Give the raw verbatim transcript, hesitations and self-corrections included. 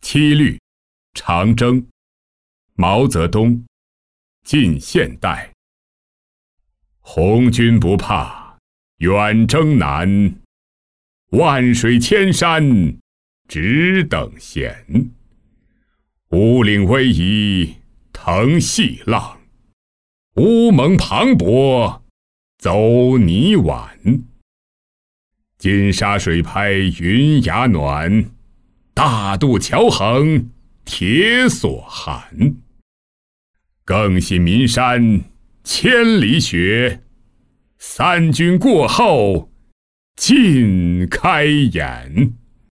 七律、长征、毛泽东、近现代。红军不怕远征难，万水千山只等闲。乌岭逶迤腾细浪，乌蒙磅礴走泥碗。金沙水拍云崖暖，大渡桥横铁索寒。更信岷山千里雪，三军过后尽开眼。